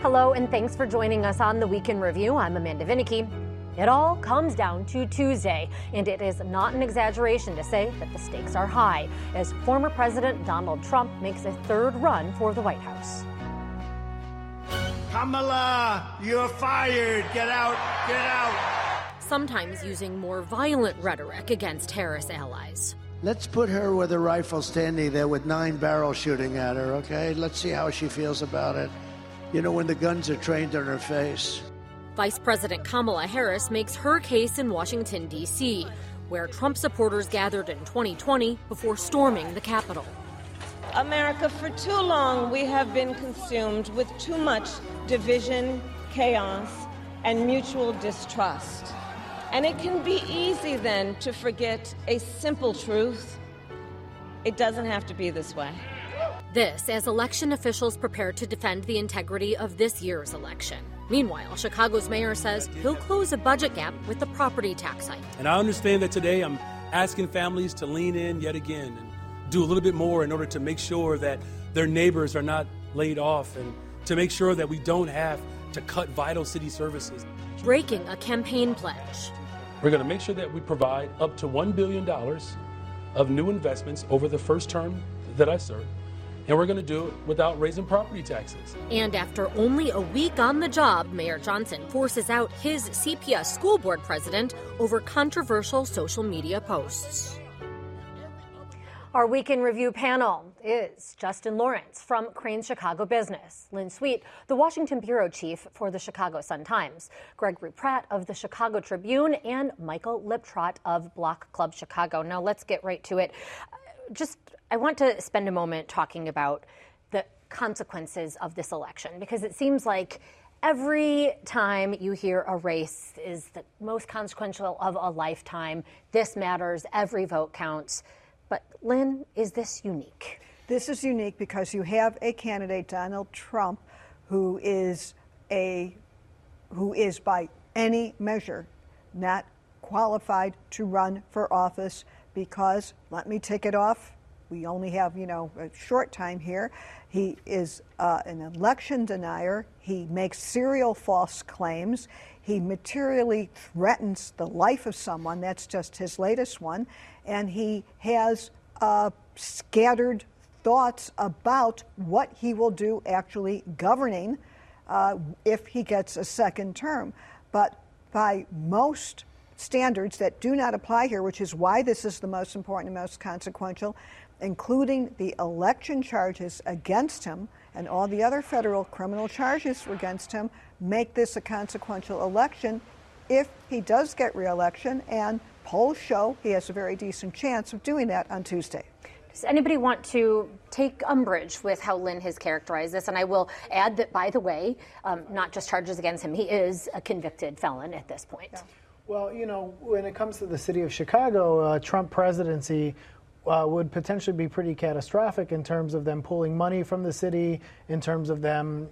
Hello, and thanks for joining us on the Week in Review. I'm Amanda Vinicky. It all comes down to Tuesday, and it is not an exaggeration to say that the stakes are high as former President Donald Trump makes a third run for the White House. Kamala, you're fired. Get out, get out. Sometimes using more violent rhetoric against Harris allies. Let's put her with a rifle standing there with 9 barrels shooting at her, okay? Let's see how she feels about it. You know, when the guns are trained on her face. Vice President Kamala Harris makes her case in Washington, D.C., where Trump supporters gathered in 2020 before storming the Capitol. America, for too long, we have been consumed with too much division, chaos, and mutual distrust. And it can be easy then to forget a simple truth. It doesn't have to be this way. This as election officials prepare to defend the integrity of this year's election. Meanwhile, Chicago's mayor says he'll close a budget gap with the property tax hike. And I understand that today I'm asking families to lean in yet again and do a little bit more in order to make sure that their neighbors are not laid off and to make sure that we don't have to cut vital city services. Breaking a campaign pledge. We're going to make sure that we provide up to $1 billion of new investments over the first term that I serve. And we're going to do it without raising property taxes. And after only a week on the job, Mayor Johnson forces out his CPS school board president over controversial social media posts. Our Week in Review panel is Justin Lawrence from Crain's Chicago Business, Lynn Sweet, the Washington bureau chief for the Chicago Sun-Times, Gregory Pratt of the Chicago Tribune, and Michael Liptrot of Block Club Chicago. Now let's get right to it. I want to spend a moment talking about the consequences of this election, because it seems like every time you hear a race is the most consequential of a lifetime. This matters. Every vote counts. But Lynn, is this unique? This is unique because you have a candidate, Donald Trump, who is by any measure not qualified to run for office because, let me tick it off, we only have, a short time here. He is an election denier. He makes serial false claims. He materially threatens the life of someone. That's just his latest one. And he has scattered thoughts about what he will do actually governing if he gets a second term. But by most standards that do not apply here, which is why this is the most important and most consequential, including the election charges against him and all the other federal criminal charges against him, make this a consequential election if he does get re-election, and polls show he has a very decent chance of doing that on Tuesday. Does anybody want to take umbrage with how Lynn has characterized this? And I will add that, by the way, not just charges against him, he is a convicted felon at this point. Yeah. Well, when it comes to the city of Chicago, Trump presidency would potentially be pretty catastrophic in terms of them pulling money from the city, in terms of them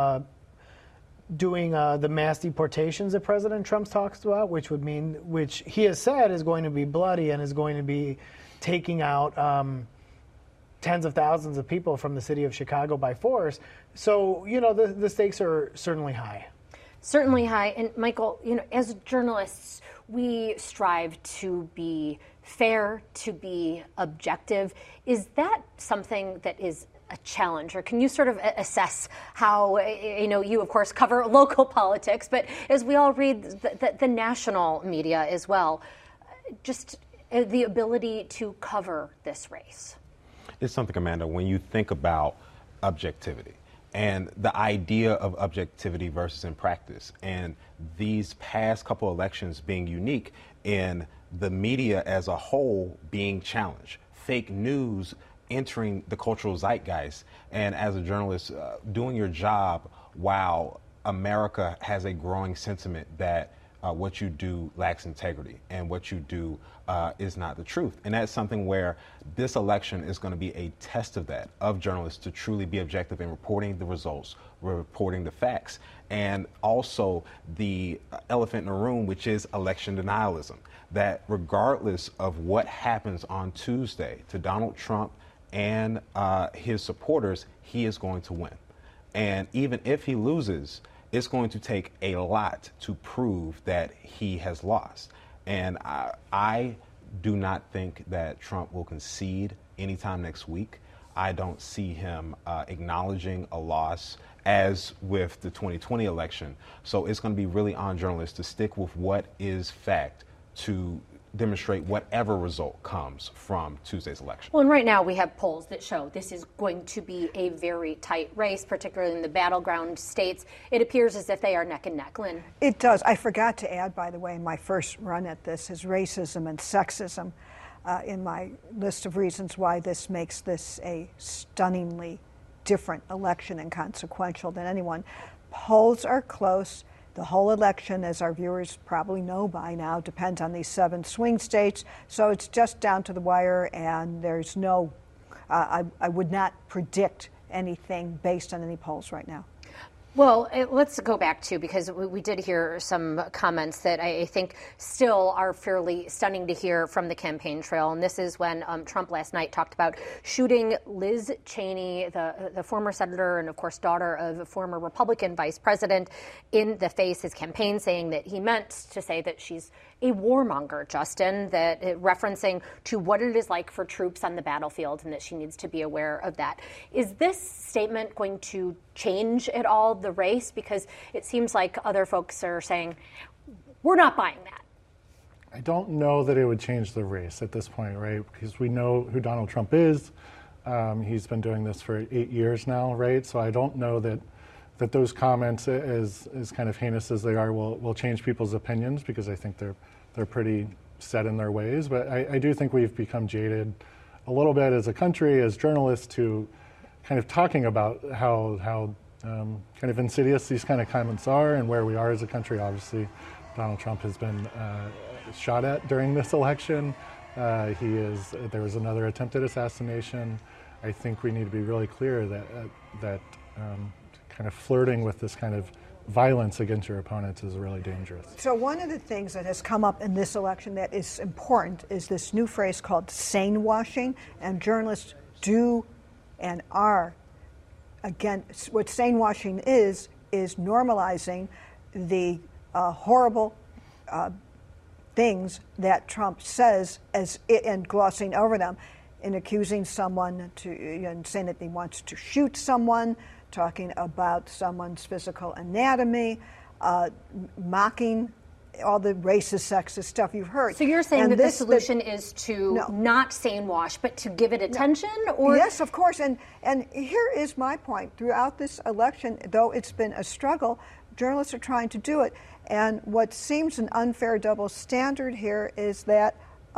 doing the mass deportations that President Trump talks about, which he has said is going to be bloody and is going to be taking out tens of thousands of people from the city of Chicago by force. So, the stakes are certainly high. Certainly high. And Michael, as journalists, we strive to be fair, to be objective. Is that something that is a challenge, or can you sort of assess how, you of course cover local politics, but as we all read the national media as well, just the ability to cover this race? It's something, Amanda, when you think about objectivity and the idea of objectivity versus in practice, and these past couple elections being unique in the media as a whole being challenged, fake news entering the cultural zeitgeist, and as a journalist doing your job while America has a growing sentiment that what you do lacks integrity and what you do is not the truth. And that's something where this election is going to be a test of that, of journalists to truly be objective in reporting the results, reporting the facts, and also the elephant in the room, which is election denialism, that regardless of what happens on Tuesday to Donald Trump and his supporters, he is going to win. And even if he loses, it's going to take a lot to prove that he has lost. And I do not think that Trump will concede anytime next week. I don't see him acknowledging a loss as with the 2020 election. So it's going to be really on journalists to stick with what is fact to demonstrate whatever result comes from Tuesday's election. Well, and right now we have polls that show this is going to be a very tight race, particularly in the battleground states. It appears as if they are neck and neck. Lynn? It does. I forgot to add, by the way, in my first run at this is racism and sexism in my list of reasons why this makes this a stunningly different election and consequential than anyone. Polls are close. The whole election, as our viewers probably know by now, depends on these 7 swing states. So it's just down to the wire, and there's no, I would not predict anything based on any polls right now. Well, let's go back to, because we did hear some comments that I think still are fairly stunning to hear from the campaign trail. And this is when Trump last night talked about shooting Liz Cheney, the former senator and, of course, daughter of a former Republican vice president, in the face. His campaign saying that he meant to say that she's a warmonger, Justin, that referencing to what it is like for troops on the battlefield and that she needs to be aware of that. Is this statement going to change at all the race? Because it seems like other folks are saying, we're not buying that. I don't know that it would change the race at this point, right? Because we know who Donald Trump is. He's been doing this for 8 years now, right? So I don't know that those comments, as kind of heinous as they are, will change people's opinions, because I think they're pretty set in their ways. But I do think we've become jaded a little bit as a country, as journalists, to kind of talking about how kind of insidious these kind of comments are and where we are as a country. Obviously, Donald Trump has been shot at during this election. There was another attempted assassination. I think we need to be really clear that kind of flirting with this kind of violence against your opponents is really dangerous. So one of the things that has come up in this election that is important is this new phrase called sane washing, and journalists do and are, again, what sane washing is normalizing the horrible things that Trump says and glossing over them, and accusing someone and saying that he wants to shoot someone, talking about someone's physical anatomy, mocking all the racist, sexist stuff you've heard. So you're saying that the solution is to not sane wash, but to give it attention? Or yes, of course. And here is my point. Throughout this election, though it's been a struggle, journalists are trying to do it. And what seems an unfair double standard here is that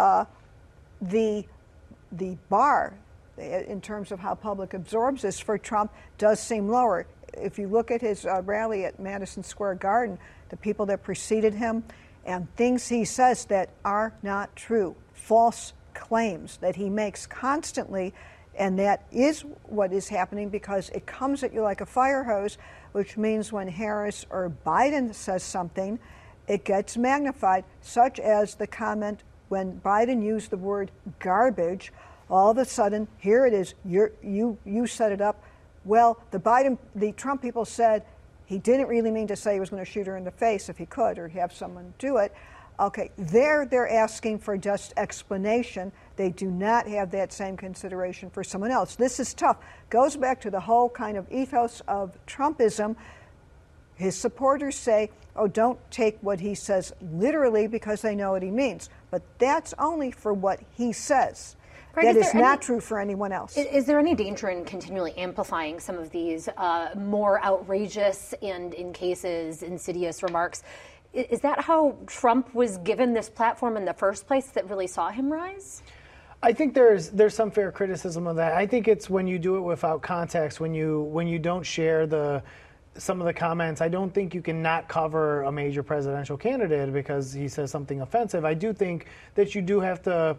the bar, in terms of how public absorbs this for Trump, does seem lower. If you look at his rally at Madison Square Garden, the people that preceded him, and things he says that are not true, false claims that he makes constantly, and that is what is happening because it comes at you like a fire hose, which means when Harris or Biden says something, it gets magnified, such as the comment when Biden used the word garbage. All of a sudden, here it is, you set it up. Well, the Trump people said he didn't really mean to say he was going to shoot her in the face if he could, or have someone do it. Okay, they're asking for just explanation. They do not have that same consideration for someone else. This is tough. Goes back to the whole kind of ethos of Trumpism. His supporters say, oh, don't take what he says literally because they know what he means. But that's only for what he says. Greg, that is not true for anyone else. Is there any danger in continually amplifying some of these more outrageous and, in cases, insidious remarks? Is that how Trump was given this platform in the first place that really saw him rise? I think there's some fair criticism of that. I think it's when you do it without context, when you don't share some of the comments. I don't think you can not cover a major presidential candidate because he says something offensive. I do think that you do have to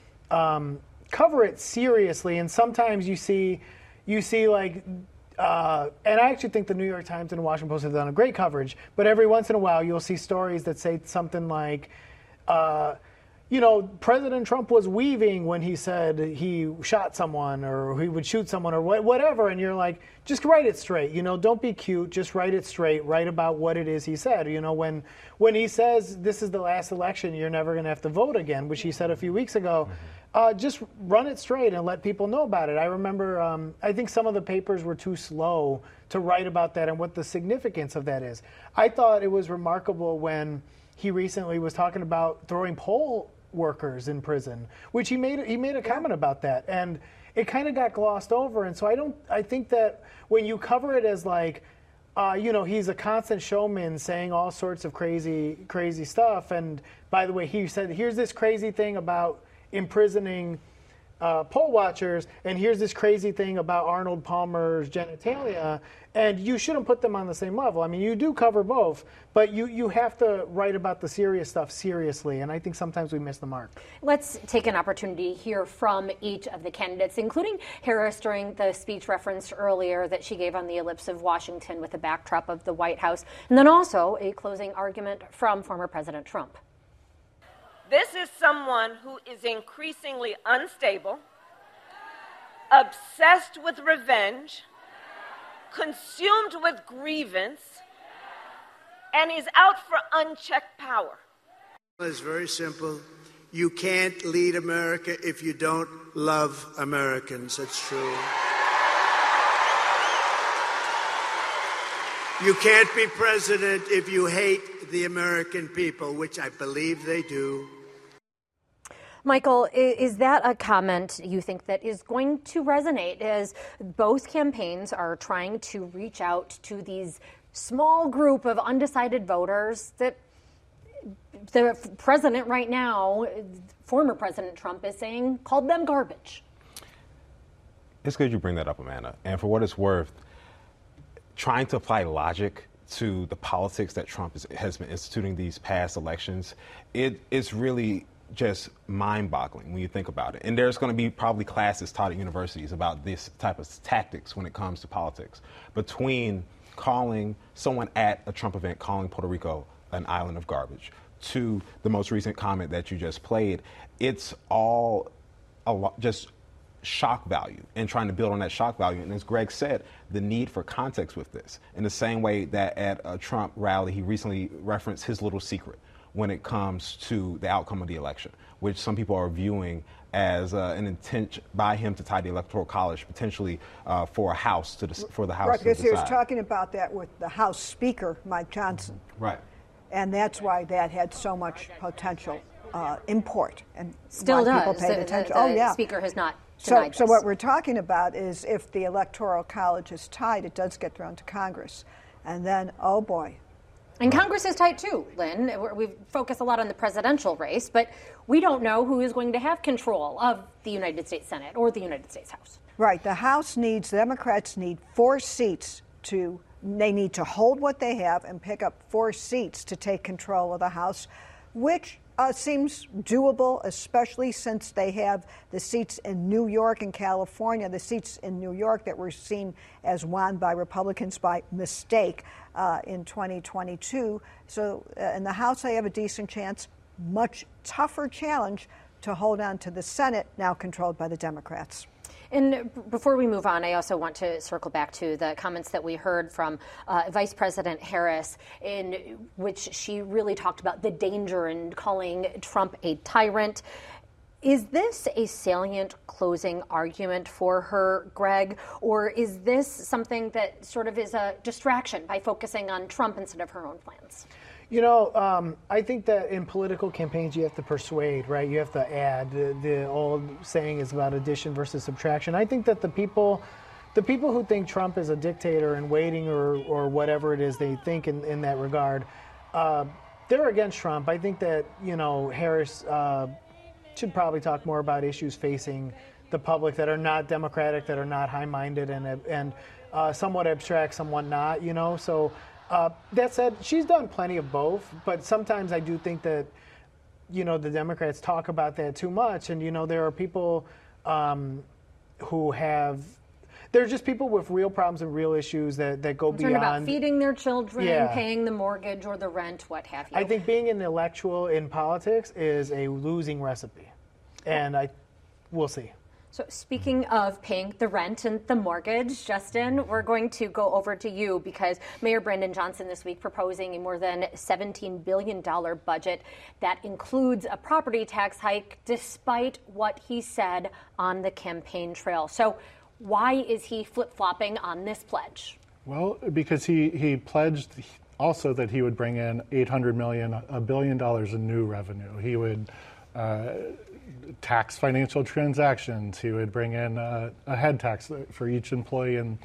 cover it seriously, and sometimes you see like, and I actually think the New York Times and the Washington Post have done a great coverage, but every once in a while you'll see stories that say something like, President Trump was weaving when he said he shot someone or he would shoot someone or whatever. And you're like, just write it straight. Don't be cute. Just write it straight. Write about what it is he said. When he says this is the last election, you're never going to have to vote again, which he said a few weeks ago, just run it straight and let people know about it. I remember, I think some of the papers were too slow to write about that and what the significance of that is. I thought it was remarkable when he recently was talking about throwing poll workers in prison, which he made a comment about that, and it kind of got glossed over. And so I think that when you cover it as like, he's a constant showman saying all sorts of crazy stuff. And by the way, he said, here's this crazy thing about imprisoning poll watchers, and here's this crazy thing about Arnold Palmer's genitalia, and you shouldn't put them on the same level. I mean, you do cover both, but you have to write about the serious stuff seriously, and I think sometimes we miss the mark. Let's take an opportunity to hear from each of the candidates, including Harris during the speech referenced earlier that she gave on the ellipse of Washington with the backdrop of the White House, and then also a closing argument from former President Trump. This is someone who is increasingly unstable, obsessed with revenge, consumed with grievance, and is out for unchecked power. It's very simple. You can't lead America if you don't love Americans. It's true. You can't be president if you hate the American people, which I believe they do. Michael, is that a comment you think that is going to resonate as both campaigns are trying to reach out to these small group of undecided voters that the president right now, former President Trump, is saying called them garbage? It's good you bring that up, Amanda. And for what it's worth, trying to apply logic to the politics that Trump has been instituting these past elections, it's really just mind-boggling when you think about it. And there's going to be probably classes taught at universities about this type of tactics when it comes to politics. Between calling someone at a Trump event, calling Puerto Rico an island of garbage, to the most recent comment that you just played, it's all just shock value and trying to build on that shock value. And as Greg said, the need for context with this. In the same way that at a Trump rally, he recently referenced his little secret when it comes to the outcome of the election, which some people are viewing as an intent by him to tie the Electoral College potentially for a House for the House right, to because decide. he was talking about that with the House Speaker, Mike Johnson. Right. And that's why that had so much potential import. And still why does. People paid attention. The Speaker has not denied this. So what we're talking about is if the Electoral College is tied, it does get thrown to Congress. And then, oh boy. And Congress is tight too, Lynn. We focus a lot on the presidential race, but we don't know who is going to have control of the United States Senate or the United States House. Right. The House needs, the Democrats need 4 seats they need to hold what they have and pick up 4 seats to take control of the House, which seems doable, especially since they have the seats in New York and California, the seats in New York that were seen as won by Republicans by mistake in 2022. So in the House, they have a decent chance, much tougher challenge to hold on to the Senate, now controlled by the Democrats. And before we move on, I also want to circle back to the comments that we heard from Vice President Harris, in which she really talked about the danger in calling Trump a tyrant. Is this a salient closing argument for her, Greg, or is this something that sort of is a distraction by focusing on Trump instead of her own plans? You know, I think that in political campaigns, you have to persuade, right? You have to add. The old saying is about addition versus subtraction. I think that the people who think Trump is a dictator and waiting or whatever it is they think in that regard, they're against Trump. I think that, Harris should probably talk more about issues facing the public that are not democratic, that are not high-minded and somewhat abstract, somewhat not, So that said, she's done plenty of both, but sometimes I do think that, the Democrats talk about that too much. And, there are people who have, They're just people with real problems and real issues that go concerned beyond about feeding their children, Yeah. paying the mortgage or the rent, what have you. I think being an intellectual in politics is a losing recipe, and we'll see. So speaking of paying the rent and the mortgage, Justin, we're going to go over to you because Mayor Brandon Johnson this week proposing a more than $17 billion budget that includes a property tax hike despite what he said on the campaign trail. So why is he flip-flopping on this pledge? Well, because he pledged also that he would bring in $800 million, $1 billion in new revenue. He would tax financial transactions. He would bring in a head tax for each employee in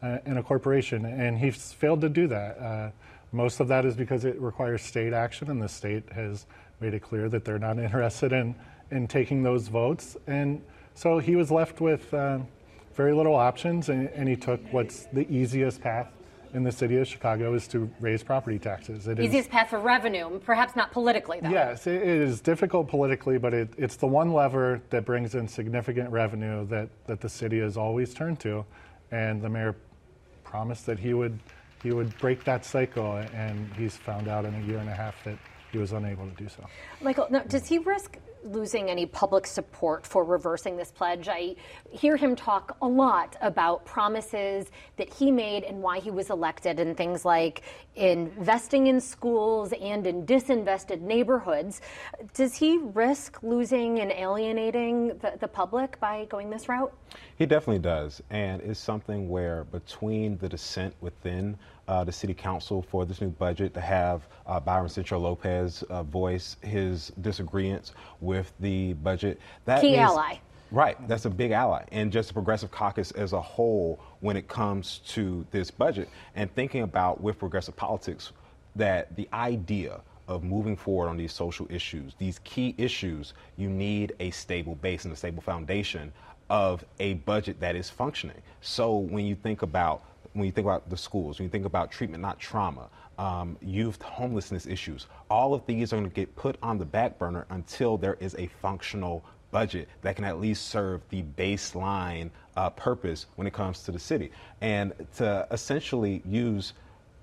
a corporation, and he's failed to do that. Most of that is because it requires state action, and the state has made it clear that they're not interested in taking those votes. And so he was left with very little options, and he took what's the easiest path in the city of Chicago is to raise property taxes. Easiest path for revenue, perhaps not politically, though. Yes, it is difficult politically, but it's the one lever that brings in significant revenue that the city has always turned to. And the mayor promised that he would break that cycle, and he's found out in a year and a half that he was unable to do so. Michael, now, does he risk losing any public support for reversing this pledge? I hear him talk a lot about promises that he made and why he was elected, and things like investing in schools and in disinvested neighborhoods. Does he risk losing and alienating the public by going this route? He definitely does, and it's something where between the dissent within the city council for this new budget, to have Byron Centro Lopez voice his disagreements with the budget. That Key means, ally. Right, that's a big ally, and just the Progressive Caucus as a whole when it comes to this budget. And thinking about with progressive politics that the idea of moving forward on these social issues, these key issues, you need a stable base and a stable foundation of a budget that is functioning. So when you think about the schools, when you think about treatment, not trauma, youth homelessness issues, all of these are going to get put on the back burner until there is a functional budget that can at least serve the baseline purpose when it comes to the city. And to essentially use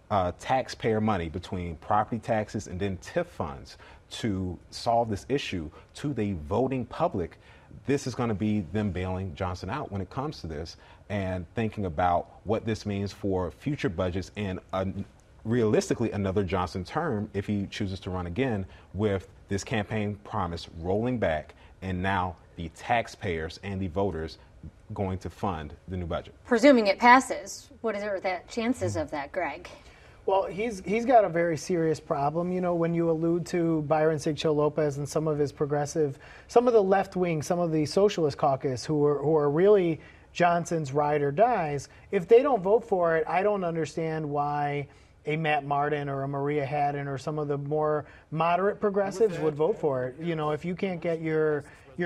taxpayer money between property taxes and then TIF funds to solve this issue to the voting public, this is going to be them bailing Johnson out when it comes to this, and thinking about what this means for future budgets and realistically another Johnson term if he chooses to run again, with this campaign promise rolling back and now the taxpayers and the voters going to fund the new budget. Presuming it passes, what are the chances of that, Greg? Well, he's got a very serious problem. You know, when you allude to Byron Sigcho Lopez and some of his progressive, some of the left wing, some of the socialist caucus who are really Johnson's ride or dies, if they don't vote for it, I don't understand why a Matt Martin or a Maria Haddon or some of the more moderate progressives would vote for it. You know, if you can't get your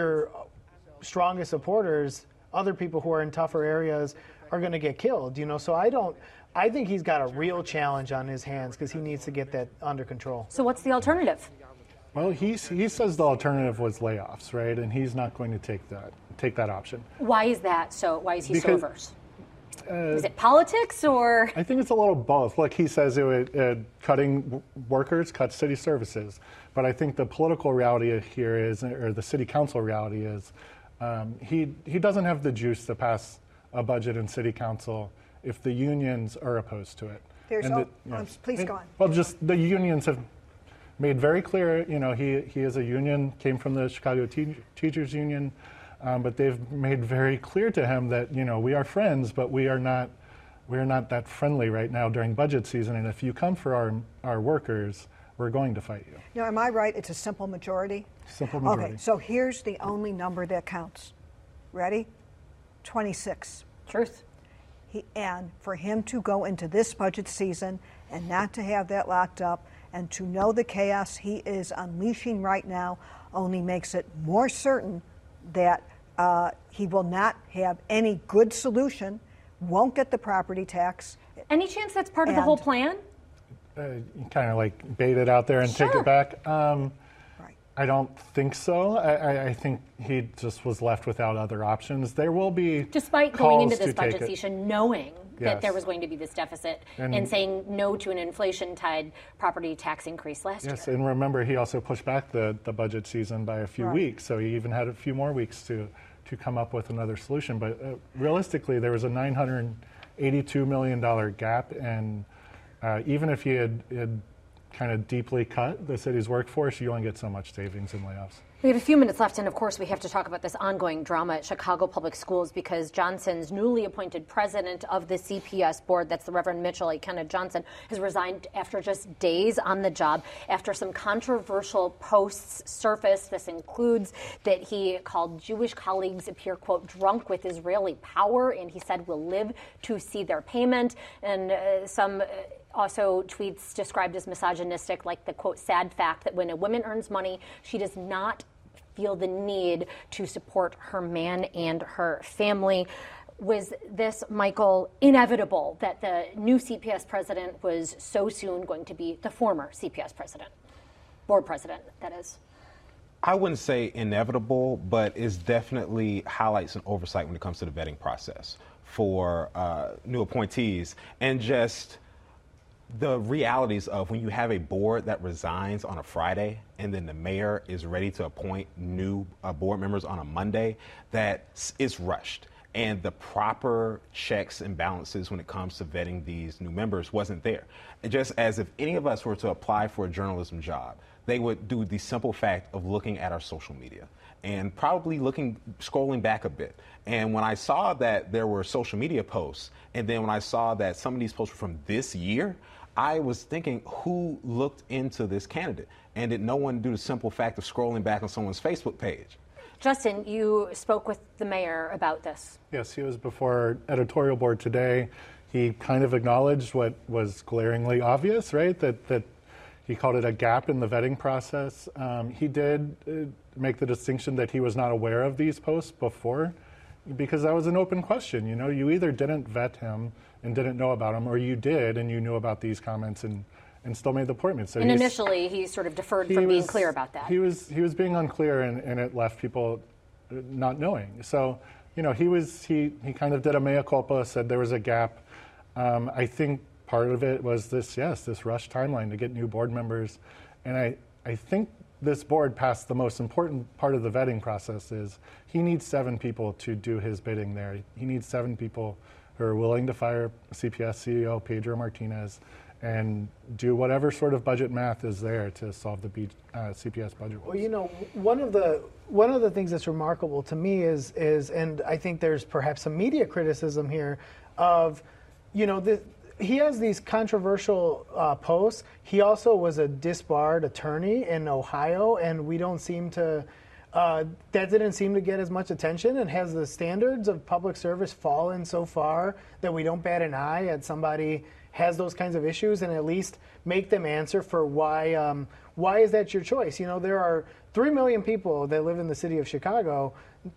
strongest supporters, other people who are in tougher areas are going to get killed. You know, so I think he's got a real challenge on his hands because he needs to get that under control. So what's the alternative? Well, he says the alternative was layoffs, right? And he's not going to take that option. Why is that? So why is he so averse? Is it politics or? I think it's a little both. Look, he says it would cutting workers, cut city services. But I think the political reality here is, or the city council reality is, he doesn't have the juice to pass a budget in city council if the unions are opposed to it. Please go on. Well, just the unions have made very clear, you know, he is a union, came from the Chicago Teachers Union, but they've made very clear to him that, you know, we are friends, but we are not that friendly right now during budget season, and if you come for our workers, we're going to fight you. Now, am I right? It's a simple majority? Simple majority. Okay, so here's the only number that counts. Ready? 26. Truth. And for him to go into this budget season and not to have that locked up and to know the chaos he is unleashing right now only makes it more certain that he will not have any good solution, won't get the property tax. Any chance that's part of the whole plan? You kind of like bait it out there and take it back. Right. I don't think so. I think he just was left without other options. There will be despite going into this budget season knowing that there was going to be this deficit and saying no to an inflation-tied property tax increase last year. Yes, and remember, he also pushed back the budget season by a few weeks, so he even had a few more weeks to come up with another solution. But realistically, there was a $982 million gap, and even if he had kind of deeply cut the city's workforce, you only get so much savings and layoffs. We have a few minutes left, and of course we have to talk about this ongoing drama at Chicago Public Schools because Johnson's newly appointed president of the CPS board, that's the Reverend Mitchell A. Kenneth Johnson, has resigned after just days on the job after some controversial posts surfaced. This includes that he called Jewish colleagues appear, quote, drunk with Israeli power, and he said we'll live to see their payment, and some also tweets described as misogynistic, like the, quote, sad fact that when a woman earns money, she does not feel the need to support her man and her family. Was this, Michael, inevitable that the new CPS president was so soon going to be the former CPS president, board president, that is? I wouldn't say inevitable, but it definitely highlights an oversight when it comes to the vetting process for new appointees and just the realities of when you have a board that resigns on a Friday and then the mayor is ready to appoint new board members on a Monday, that it's rushed. And the proper checks and balances when it comes to vetting these new members wasn't there. Just as if any of us were to apply for a journalism job, they would do the simple fact of looking at our social media and probably scrolling back a bit. And when I saw that there were social media posts, and then when I saw that some of these posts were from this year, I was thinking, who looked into this candidate? And did no one do the simple fact of scrolling back on someone's Facebook page? Justin, you spoke with the mayor about this. Yes, he was before editorial board today. He kind of acknowledged what was glaringly obvious, right? That he called it a gap in the vetting process. He did make the distinction that he was not aware of these posts before, because that was an open question. You know, you either didn't vet him and didn't know about him, or you did and you knew about these comments and still made the appointment. So initially he sort of deferred from being clear about that. He was being unclear, and it left people not knowing. So, you know, he kind of did a mea culpa, said there was a gap. I think part of it was this rush timeline to get new board members. And I think this board passed the most important part of the vetting process is he needs 7 people to do his bidding there. He needs 7 people who are willing to fire CPS CEO Pedro Martinez and do whatever sort of budget math is there to solve the CPS budget. Well, you know, one of the things that's remarkable to me is, and I think there's perhaps some media criticism here of, you know, he has these controversial posts. He also was a disbarred attorney in Ohio, and we don't seem to. That didn't seem to get as much attention, and has the standards of public service fallen so far that we don't bat an eye at somebody has those kinds of issues and at least make them answer for why is that your choice? You know, there are 3 million people that live in the city of Chicago,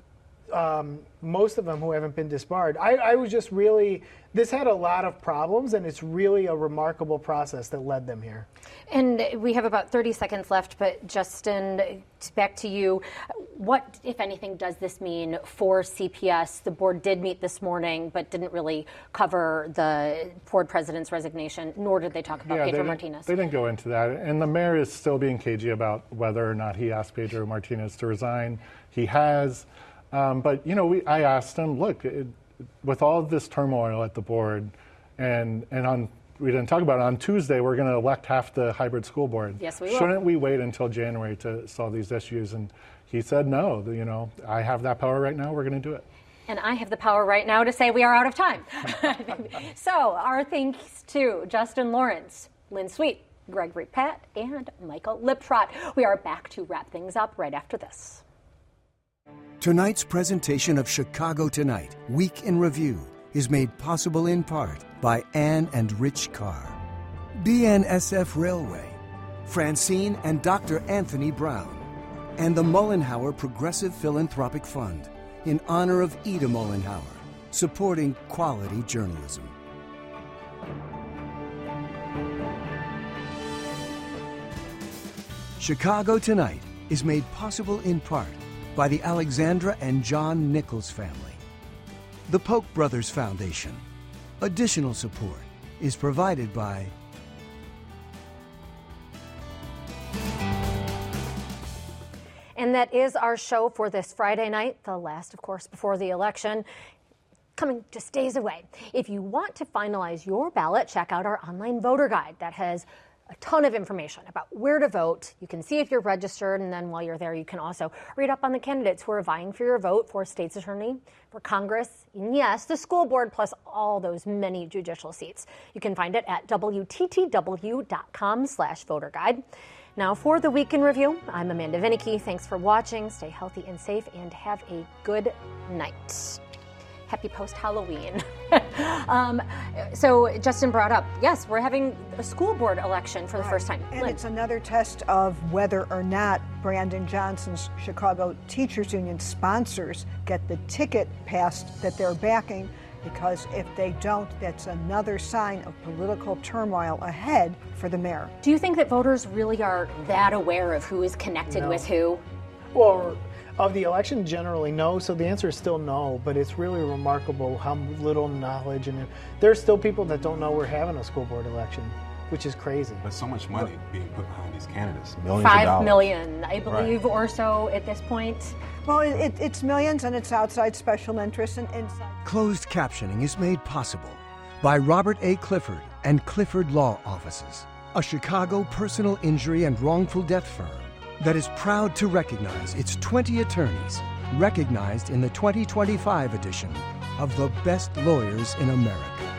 most of them who haven't been disbarred. I was just really, this had a lot of problems, and it's really a remarkable process that led them here. And we have about 30 seconds left, but Justin, back to you. What, if anything, does this mean for CPS? The board did meet this morning, but didn't really cover the board president's resignation, nor did they talk about Pedro Martinez. They didn't go into that. And the mayor is still being cagey about whether or not he asked Pedro Martinez to resign. He has. But, you know, I asked him, look, with all of this turmoil at the board, and we didn't talk about it, on Tuesday we're going to elect half the hybrid school board. Yes, we will. Shouldn't we wait until January to solve these issues? And he said, no, you know, I have that power right now, we're going to do it. And I have the power right now to say we are out of time. So our thanks to Justin Lawrence, Lynn Sweet, Gregory Patt, and Michael Liptrot. We are back to wrap things up right after this. Tonight's presentation of Chicago Tonight, Week in Review, is made possible in part by Ann and Rich Carr, BNSF Railway, Francine and Dr. Anthony Brown, and the Mullenhour Progressive Philanthropic Fund in honor of Ida Mullenhour, supporting quality journalism. Chicago Tonight is made possible in part by the Alexandra and John Nichols family. The Polk Brothers Foundation. Additional support is provided by And that is our show for this Friday night, the last, of course, before the election, coming just days away. If you want to finalize your ballot, check out our online voter guide that has a ton of information about where to vote. You can see if you're registered, and then while you're there, you can also read up on the candidates who are vying for your vote for state's attorney, for Congress, and yes, the school board, plus all those many judicial seats. You can find it at WTTW.com/voter guide. Now for the Week in Review, I'm Amanda Vinicky. Thanks for watching. Stay healthy and safe, and have a good night. Happy post-Halloween. So Justin brought up, yes, we're having a school board election for the first time. And it's another test of whether or not Brandon Johnson's Chicago Teachers Union sponsors get the ticket passed that they're backing, because if they don't, that's another sign of political turmoil ahead for the mayor. Do you think that voters really are that aware of who is connected with who? Well, of the election, generally no. So the answer is still no. But it's really remarkable how little knowledge, and there's still people that don't know we're having a school board election, which is crazy. But so much money being put behind these candidates, millions of dollars. $5 million, I believe, or so at this point. Well, it's millions, and it's outside special interests and inside. Closed captioning is made possible by Robert A. Clifford and Clifford Law Offices, a Chicago personal injury and wrongful death firm that is proud to recognize its 20 attorneys, recognized in the 2025 edition of the Best Lawyers in America.